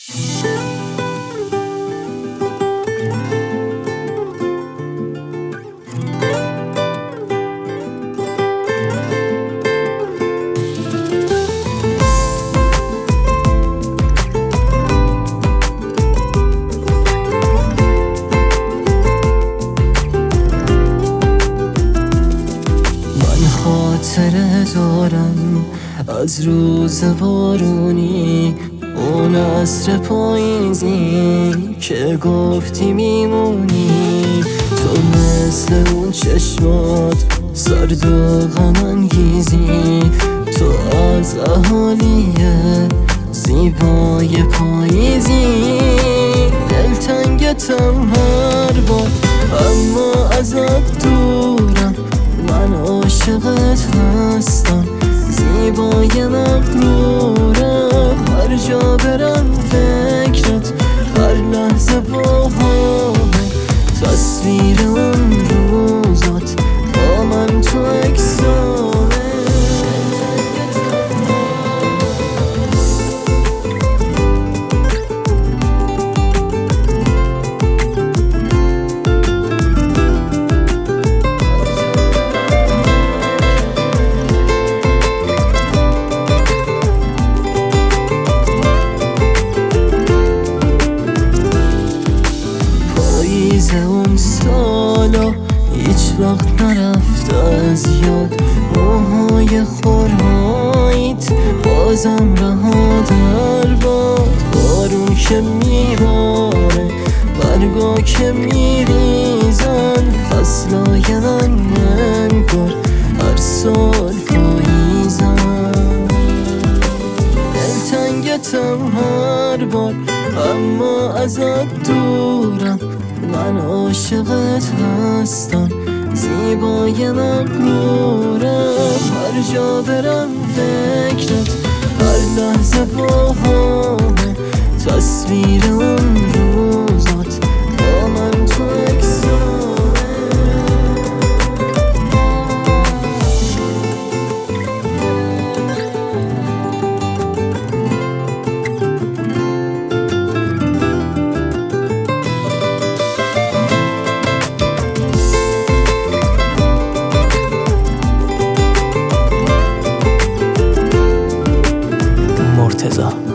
خاطره دارم از روز بارونی، اون عصر پاییزی که گفتی میمونی. تو مثل اون چشمات سرد و غم انگیزی، تو از اهالی زیبای پاییزی. دلتنگتم هر بار اما ازت دورم، من عاشقت هستم، زیبای مغرورم. هر جا برم فکرت، هر لحظه با همه تصویر اون روزات با من تو اکسامه. اون سالا هیچ وقت نرفت از یاد، موهای خورهاییت بازم رها در باد. بارون که میباره، برگا که میریزن، فصلای من انگار هر سال پاییزن. دلتنگتم هر بار اما ازت دورم، من عاشقت هستم، زیبای مغرورم. هر جا برم فکرت، هر لحظه با همه تصویر اون روزات با من تو اکسامه. مرتضی